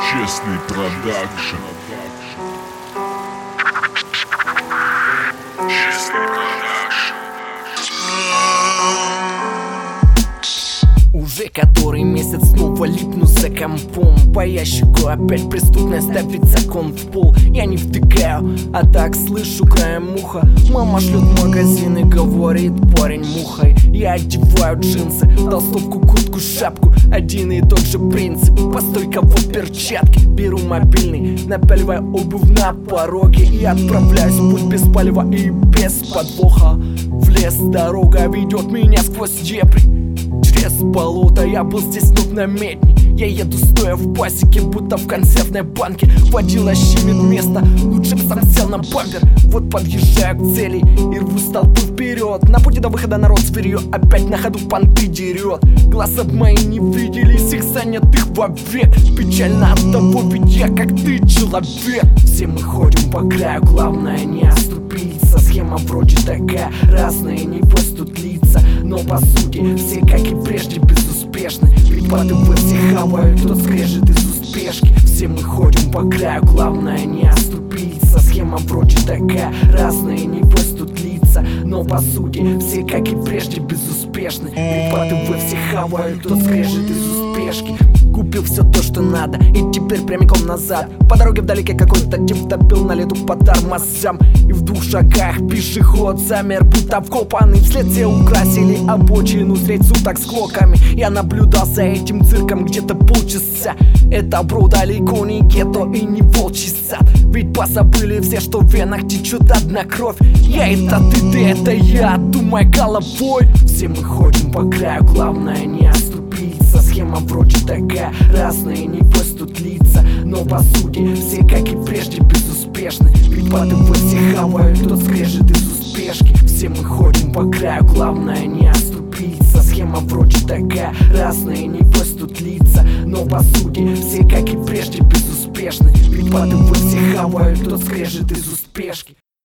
Честный продакшн. Уже который месяц снова липну за компом. По ящику опять преступность ставит закон в пол. Я не втыкаю, а так слышу краем уха. Мама шлет в магазин и говорит: парень мухой. Я одеваю джинсы, толстовку, куртку, шапку. Один и тот же принцип. Постой-ка, вот перчатки. Беру мобильный, напяливаю обувь на пороге и отправляюсь в путь без палева и без подвоха. В лес дорога ведет меня сквозь дебри. Через болото, я был здесь ног на медни. Я еду стоя в пасеке, будто в консервной банке. Водила щемит место, лучше бы сам сел на бампер. Вот подъезжаю к цели и рву с толпы вперед. На пути до выхода народ зверье опять на ходу понты дерет. Глаза мои не виделись, их занятых вовек. Печально от того, ведь я как ты человек. Все мы ходим по краю, главное не оступиться. Схема вроде такая, разные небось тут лица. Но по сути все как и прежде безуспешны. Припадывают, все хавают, тот скрежет из успешки. Все мы ходим по краю, главное не оступиться. Схема вроде такая, разные небось тут лица. Но по сути все как и прежде безуспешны. Припадывают, все хавают, тот скрежет из успешки. Купил все то, что надо, и теперь прямиком назад. По дороге вдалеке какой-то тип топил на лету по тормозам. И в 2 шагах пешеход замер, будто вкопанный. Вслед все украсили обочину, средь суток с клоками. Я наблюдал за этим цирком где-то полчаса. Это, бро, далеко не гетто и не волчий сад. Ведь позабыли все, что в венах течет одна кровь. Я это ты это я, думай головой. Все мы ходим по краю, главное не оступиться. Схема вроде такая, разные небось тут лица. Но по сути все как и прежде безуспешны. Припадывают, все хавают, тот скрежет из успешки. Все мы ходим по краю, главное не оступиться. Схема вроде такая, разные небось тут лица. Но по сути все как и прежде безуспешны. Припадывают, все хавают, тот скрежет из успешки.